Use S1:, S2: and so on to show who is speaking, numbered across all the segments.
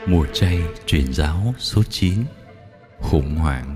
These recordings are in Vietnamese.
S1: Mùa chay truyền giáo số 9. Khủng hoảng.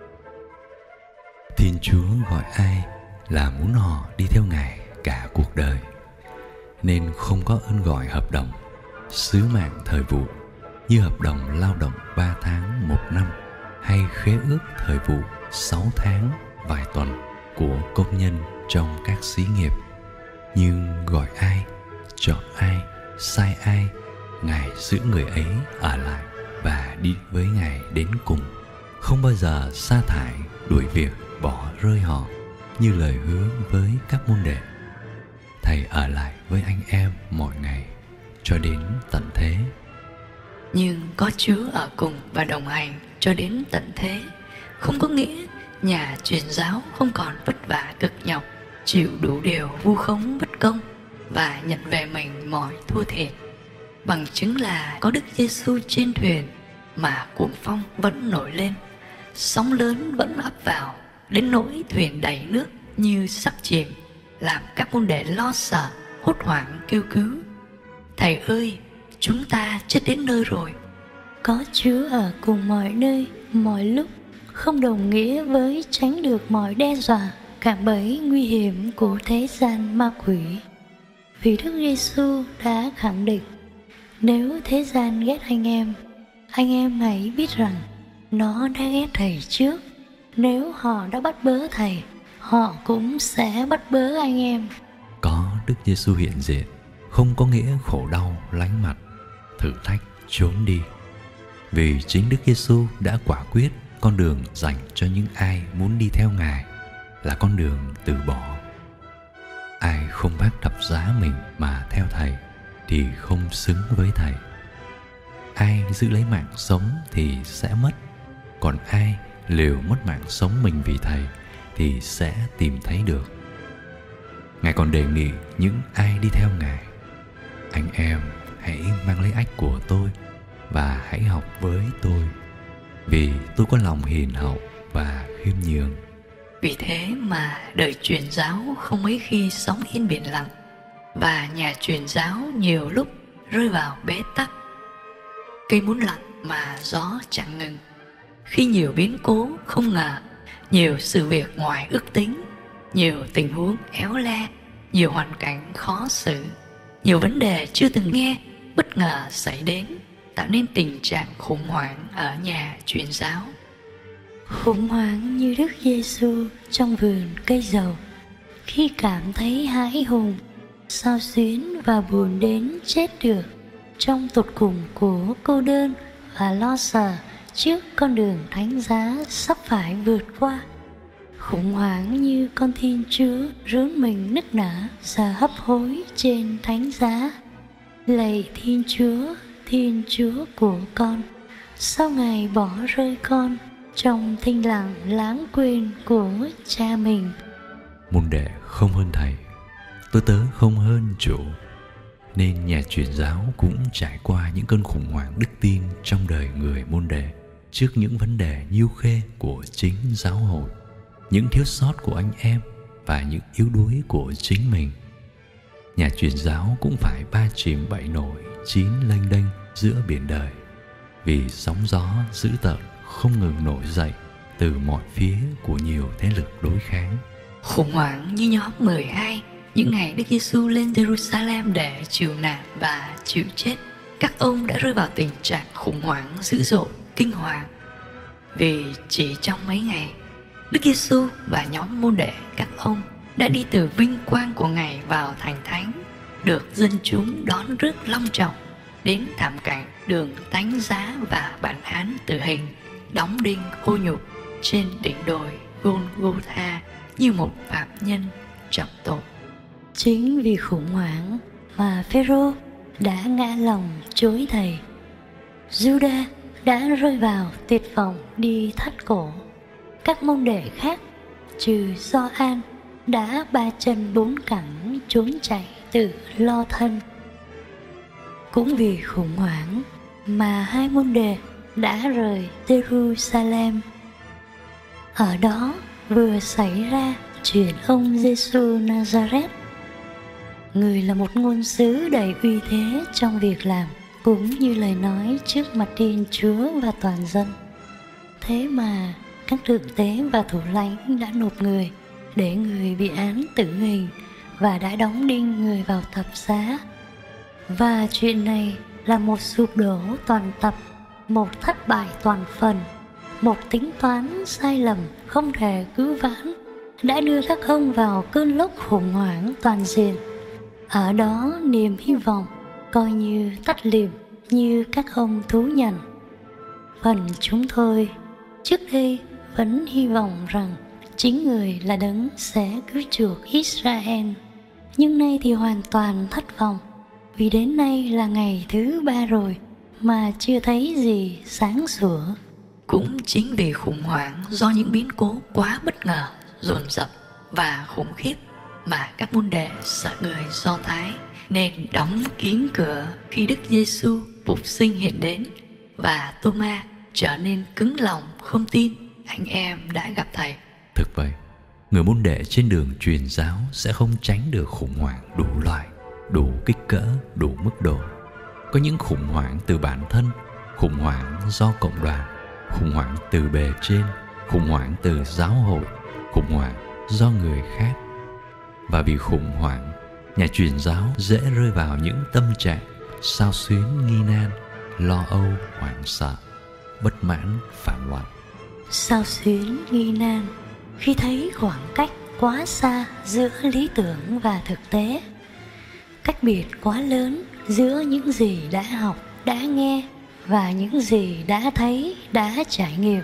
S1: Thiên Chúa gọi ai là muốn họ đi theo Ngài cả cuộc đời, nên không có ơn gọi hợp đồng, sứ mạng thời vụ như hợp đồng lao động 3 tháng 1 năm hay khế ước thời vụ 6 tháng vài tuần của công nhân trong các xí nghiệp. Nhưng gọi ai, chọn ai, sai ai, Ngài giữ người ấy ở lại và đi với Ngài đến cùng, không bao giờ sa thải, đuổi việc, bỏ rơi họ như lời hứa với các môn đệ. Thầy ở lại với anh em mọi ngày cho đến tận thế.
S2: Nhưng có Chúa ở cùng và đồng hành cho đến tận thế không có nghĩa nhà truyền giáo không còn vất vả cực nhọc, chịu đủ điều vu khống bất công và nhận về mình mọi thua thiệt. Bằng chứng là có Đức Giêsu trên thuyền mà cuồng phong vẫn nổi lên, sóng lớn vẫn ập vào, đến nỗi thuyền đầy nước như sắp chìm, làm các môn đệ lo sợ, hốt hoảng kêu cứu: Thầy ơi, chúng ta chết đến nơi rồi.
S3: Có Chúa ở cùng mọi nơi, mọi lúc không đồng nghĩa với tránh được mọi đe dọa, cạm bẫy nguy hiểm của thế gian ma quỷ. Vì Đức Giêsu đã khẳng định: nếu thế gian ghét anh em hãy biết rằng nó đã ghét Thầy trước. Nếu họ đã bắt bớ Thầy, họ cũng sẽ bắt bớ anh em.
S1: Có Đức Giêsu hiện diện không có nghĩa khổ đau lánh mặt, thử thách trốn đi. Vì chính Đức Giêsu đã quả quyết con đường dành cho những ai muốn đi theo Ngài là con đường từ bỏ. Ai không vác thập giá mình mà theo Thầy thì không xứng với Thầy. Ai giữ lấy mạng sống thì sẽ mất, còn ai liều mất mạng sống mình vì Thầy thì sẽ tìm thấy được. Ngài còn đề nghị những ai đi theo Ngài: anh em hãy mang lấy ách của tôi và hãy học với tôi, vì tôi có lòng hiền hậu và khiêm nhường.
S2: Vì thế mà đời truyền giáo không mấy khi sóng yên biển lặng, và nhà truyền giáo nhiều lúc rơi vào bế tắc. Cây muốn lặng mà gió chẳng ngừng, khi nhiều biến cố không ngờ, nhiều sự việc ngoài ước tính, nhiều tình huống éo le, nhiều hoàn cảnh khó xử, nhiều vấn đề chưa từng nghe bất ngờ xảy đến, tạo nên tình trạng khủng hoảng ở nhà truyền giáo.
S3: Khủng hoảng như Đức Giêsu trong vườn cây dầu, khi cảm thấy hãi hùng, xao xuyến và buồn đến chết được, trong tột cùng của cô đơn và lo sợ trước con đường thánh giá sắp phải vượt qua. Khủng hoảng như con Thiên Chúa rướn mình nức nở và hấp hối trên thánh giá: lạy Thiên Chúa của con, sao Ngài bỏ rơi con trong thinh lặng lãng quên của cha mình.
S1: Môn đệ không hơn Thầy, tôi tớ không hơn chủ. Nên nhà truyền giáo cũng trải qua những cơn khủng hoảng đức tin trong đời người môn đệ trước những vấn đề nhiêu khê của chính giáo hội, những thiếu sót của anh em và những yếu đuối của chính mình. Nhà truyền giáo cũng phải ba chìm bảy nổi, chín lênh đênh giữa biển đời, vì sóng gió dữ tợn không ngừng nổi dậy từ mọi phía của nhiều thế lực đối kháng.
S2: Khủng hoảng như nhóm 12 những ngày Đức Giêsu lên Jerusalem để chịu nạn và chịu chết. Các ông đã rơi vào tình trạng khủng hoảng dữ dội, kinh hoàng. Vì chỉ trong mấy ngày, Đức Giêsu và nhóm môn đệ các ông đã đi từ vinh quang của Ngài vào thành thánh, được dân chúng đón rước long trọng, đến thảm cảnh đường tánh giá và bản án tử hình, đóng đinh ô nhục trên đỉnh đồi Golgotha như một phạm nhân trọng tội.
S3: Chính vì khủng hoảng mà Phêrô đã ngã lòng chối Thầy. Giuđa đã rơi vào tuyệt vọng đi thắt cổ. Các môn đệ khác trừ Gioan đã ba chân bốn cẳng trốn chạy tự lo thân. Cũng vì khủng hoảng mà hai môn đệ đã rời Jerusalem. Ở đó vừa xảy ra chuyện ông Giêsu Nazareth. Người là một ngôn sứ đầy uy thế trong việc làm, cũng như lời nói trước mặt Thiên Chúa và toàn dân. Thế mà các thượng tế và thủ lãnh đã nộp người để người bị án tử hình và đã đóng đinh người vào thập giá. Và chuyện này là một sụp đổ toàn tập, một thất bại toàn phần, một tính toán sai lầm không thể cứu vãn đã đưa các ông vào cơn lốc khủng hoảng toàn diện. Ở đó niềm hy vọng coi như tắt lịm như các ông thú nhận. Phần chúng tôi trước đây vẫn hy vọng rằng chính người là đấng sẽ cứu chuộc Israel, nhưng nay thì hoàn toàn thất vọng, vì đến nay là ngày thứ 3 rồi mà chưa thấy gì sáng sủa.
S2: Cũng chính vì khủng hoảng do những biến cố quá bất ngờ, dồn dập và khủng khiếp mà các môn đệ sợ người Do Thái nên đóng kín cửa khi Đức Giêsu phục sinh hiện đến, và Tô-ma trở nên cứng lòng không tin anh em đã gặp Thầy.
S1: Thực vậy, người môn đệ trên đường truyền giáo sẽ không tránh được khủng hoảng đủ loại, đủ kích cỡ, đủ mức độ. Có những khủng hoảng từ bản thân, khủng hoảng do cộng đoàn, khủng hoảng từ bề trên, khủng hoảng từ giáo hội, khủng hoảng do người khác. Và vì khủng hoảng, nhà truyền giáo dễ rơi vào những tâm trạng xao xuyến, nghi nan, lo âu, hoảng sợ, bất mãn, phản loạn.
S3: Xao xuyến, nghi nan khi thấy khoảng cách quá xa giữa lý tưởng và thực tế, cách biệt quá lớn giữa những gì đã học, đã nghe và những gì đã thấy, đã trải nghiệm.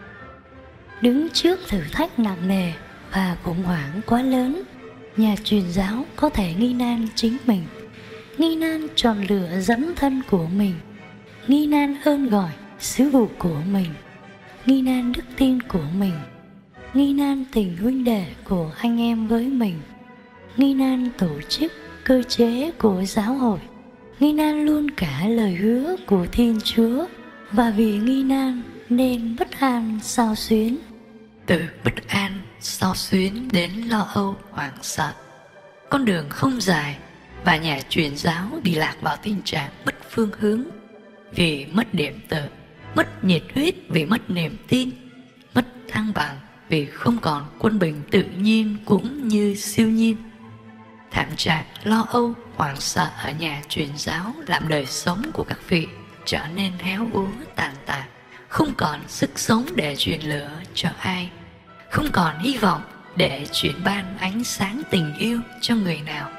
S3: Đứng trước thử thách nặng nề và khủng hoảng quá lớn, nhà truyền giáo có thể nghi nan chính mình, nghi nan chọn lựa dấn thân của mình, nghi nan ơn gọi sứ vụ của mình, nghi nan đức tin của mình, nghi nan tình huynh đệ của anh em với mình, nghi nan tổ chức cơ chế của giáo hội, nghi nan luôn cả lời hứa của Thiên Chúa. Và vì nghi nan nên bất an xao xuyến.
S2: Từ bất an xao xuyến đến lo âu hoảng sợ, con đường không dài và nhà truyền giáo đi lạc vào tình trạng mất phương hướng vì mất điểm tựa, mất nhiệt huyết vì mất niềm tin, mất thăng bằng vì không còn quân bình tự nhiên cũng như siêu nhiên. Thảm trạng lo âu hoảng sợ ở nhà truyền giáo làm đời sống của các vị trở nên héo úa tàn tạ, không còn sức sống để truyền lửa cho ai, không còn hy vọng để truyền ban ánh sáng tình yêu cho người nào.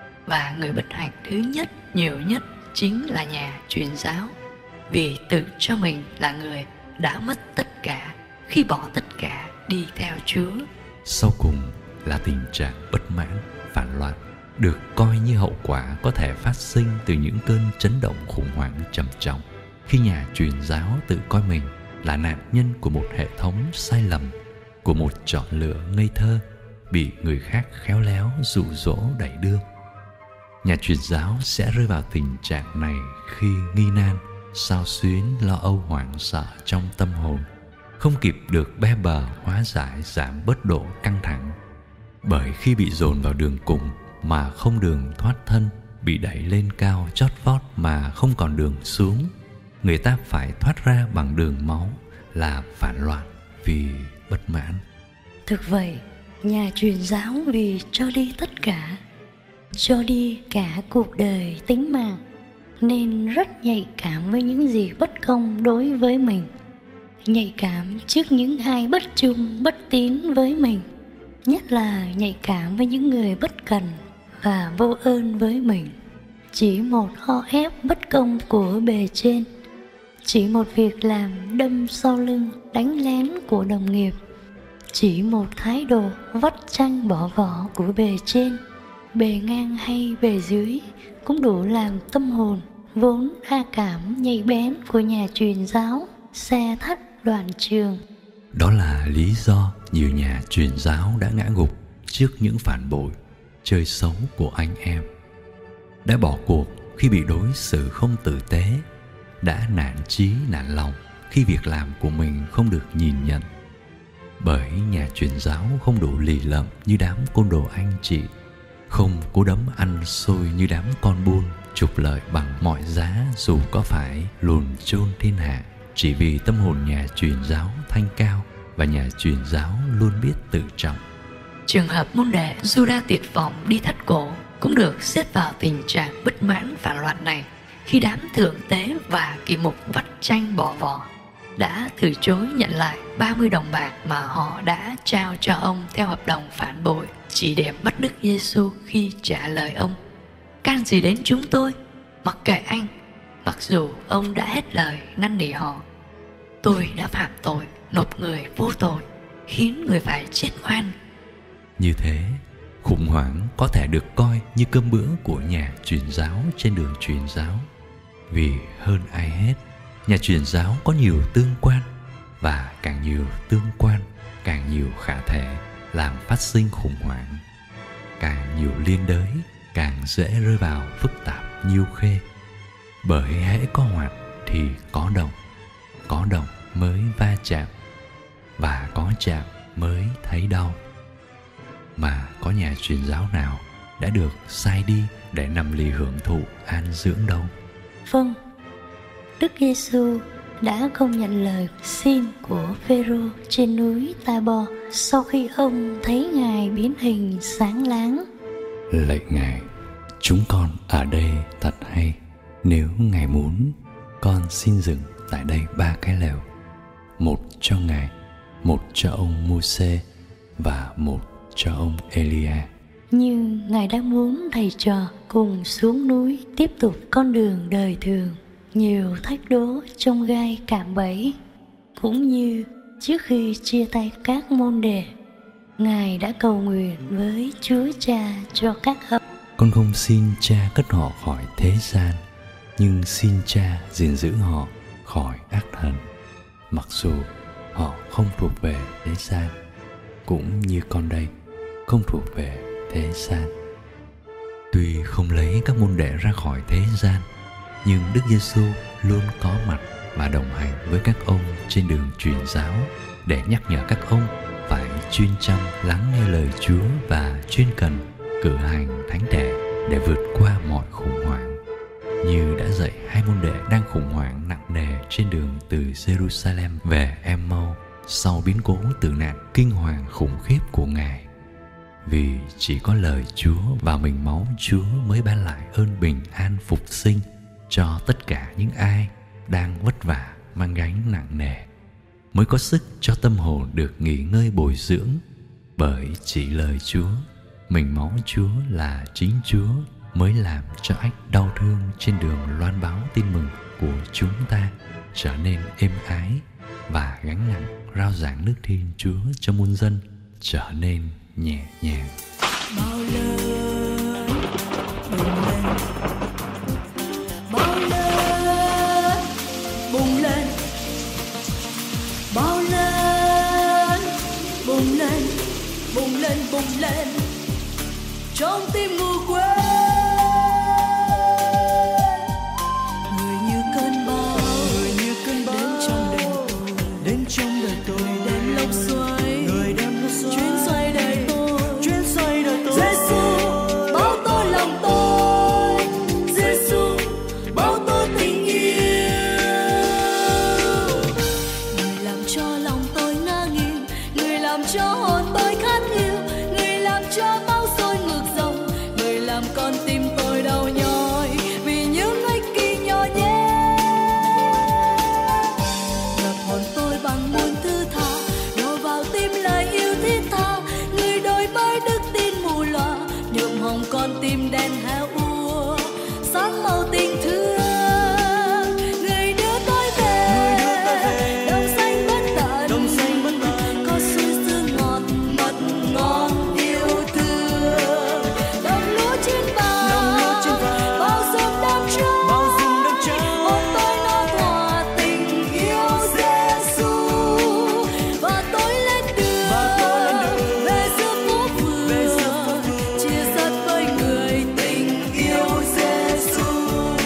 S2: Và người bất hạnh thứ nhất, nhiều nhất chính là nhà truyền giáo, vì tự cho mình là người đã mất tất cả khi bỏ tất cả đi theo Chúa.
S1: Sau cùng là tình trạng bất mãn, phản loạn, được coi như hậu quả có thể phát sinh từ những cơn chấn động khủng hoảng trầm trọng khi nhà truyền giáo tự coi mình là nạn nhân của một hệ thống sai lầm, của một chọn lựa ngây thơ bị người khác khéo léo dụ dỗ đẩy đưa. Nhà truyền giáo sẽ rơi vào tình trạng này khi nghi nan, xao xuyến, lo âu hoảng sợ trong tâm hồn, không kịp được be bờ hóa giải giảm bớt độ căng thẳng. Bởi khi bị dồn vào đường cùng mà không đường thoát thân, bị đẩy lên cao chót vót mà không còn đường xuống, người ta phải thoát ra bằng đường máu là phản loạn vì bất mãn.
S3: Thực vậy, nhà truyền giáo vì cho đi tất cả, cho đi cả cuộc đời tính mạng, nên rất nhạy cảm với những gì bất công đối với mình, nhạy cảm trước những ai bất trung bất tín với mình, nhất là nhạy cảm với những người bất cần và vô ơn với mình. Chỉ một o ép bất công của bề trên, chỉ một việc làm đâm sau lưng đánh lén của đồng nghiệp, chỉ một thái độ vắt chanh bỏ vỏ của bề trên, bề ngang hay bề dưới cũng đủ làm tâm hồn vốn a cảm nhạy bén của nhà truyền giáo xe thắt đoạn trường.
S1: Đó là lý do nhiều nhà truyền giáo đã ngã gục trước những phản bội, chơi xấu của anh em, đã bỏ cuộc khi bị đối xử không tử tế, đã nản chí nản lòng khi việc làm của mình không được nhìn nhận. Bởi nhà truyền giáo không đủ lì lợm như đám côn đồ anh chị, không cố đấm ăn xôi như đám con buôn trục lợi bằng mọi giá, dù có phải lùn chôn thiên hạ, chỉ vì tâm hồn nhà truyền giáo thanh cao và nhà truyền giáo luôn biết tự trọng.
S2: Trường hợp môn đệ Judas Tuyệt Vọng đi thắt cổ cũng được xếp vào tình trạng bất mãn phản loạn này, khi đám thượng tế và kỳ mục vắt chanh bỏ vỏ đã từ chối nhận lại 30 đồng bạc mà họ đã trao cho ông theo hợp đồng phản bội, chỉ để bắt Đức Giêsu khi trả lời ông: can gì đến chúng tôi, mặc kệ anh. Mặc dù ông đã hết lời năn nỉ họ: tôi đã phạm tội, nộp người vô tội, khiến người phải chết oan.
S1: Như thế, khủng hoảng có thể được coi như cơm bữa của nhà truyền giáo trên đường truyền giáo. Vì hơn ai hết, nhà truyền giáo có nhiều tương quan, và càng nhiều tương quan, càng nhiều khả thể làm phát sinh khủng hoảng. Càng nhiều liên đới, càng dễ rơi vào phức tạp nhiêu khê. Bởi hễ có hoạt thì có động mới va chạm, và có chạm mới thấy đau. Mà có nhà truyền giáo nào đã được sai đi để nằm lì hưởng thụ an dưỡng đâu.
S3: Vâng, Đức Giêsu đã không nhận lời xin của Phêrô trên núi Ta-bo sau khi ông thấy Ngài biến hình sáng láng.
S1: Lạy Ngài, chúng con ở đây thật hay. Nếu Ngài muốn, con xin dừng tại đây 3 cái lều, một cho Ngài, một cho ông Mô-sê và một cho ông Elia.
S3: Nhưng Ngài đang muốn thầy trò cùng xuống núi tiếp tục con đường đời thường, nhiều thách đố trong gai cạm bẫy. Cũng như trước khi chia tay các môn đệ, Ngài đã cầu nguyện với Chúa Cha cho các ông:
S1: con không xin Cha cất họ khỏi thế gian, nhưng xin Cha gìn giữ họ khỏi ác thần. Mặc dù họ không thuộc về thế gian, cũng như con đây không thuộc về thế gian. Tuy không lấy các môn đệ ra khỏi thế gian, nhưng Đức Giêsu luôn có mặt và đồng hành với các ông trên đường truyền giáo, để nhắc nhở các ông phải chuyên chăm lắng nghe lời Chúa và chuyên cần cử hành thánh thể để vượt qua mọi khủng hoảng, như đã dạy 2 môn đệ đang khủng hoảng nặng nề trên đường từ Jerusalem về Em-mau sau biến cố tử nạn kinh hoàng khủng khiếp của Ngài. Vì chỉ có lời Chúa và mình máu Chúa mới ban lại ơn bình an phục sinh cho tất cả những ai đang vất vả mang gánh nặng nề, mới có sức cho tâm hồn được nghỉ ngơi bồi dưỡng. Bởi chỉ lời Chúa, mình máu Chúa là chính Chúa mới làm cho ách đau thương trên đường loan báo tin mừng của chúng ta trở nên êm ái, và gánh nặng rao giảng nước Thiên Chúa cho muôn dân trở nên nhẹ nhàng.
S4: Bao lớn bùng lên, bao lớn bùng lên, bao lớn bùng lên, bùng lên, bùng lên trong tim ngủ quên. Người như cơn bão, đến trong đời tôi, đến lốc xoáy, chuyến xoay đời tôi. Giêsu bao tôi lòng tôi, Giêsu bao tôi tình yêu. Người làm cho lòng tôi ngã nghiêng, người làm cho hồn tôi khát yêu, người làm cho bao sôi ngược dòng, người làm con tim tôi đau nhói vì những ích kỷ nhỏ nhé. Ngập hồn tôi bằng muôn thứ tha, đổ vào tim lời yêu thiết tha, người đổi mới đức tin mù loà, nhuộm hồng con tim đen héo úa, sáng màu tình thương. Người đưa tôi về đồng xanh bất tận, có suối sương ngọt mật ngon yêu thương. Đồng lúa trên vàng, bao dung đắm trao, hồn tôi nó thỏa tình yêu Giêsu. Và tôi lên đường về giữa phố phường, chia sẻ với người tình yêu Giêsu.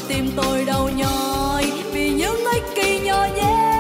S4: tim tôi đau nhói vì những ích kỷ nhỏ nhé.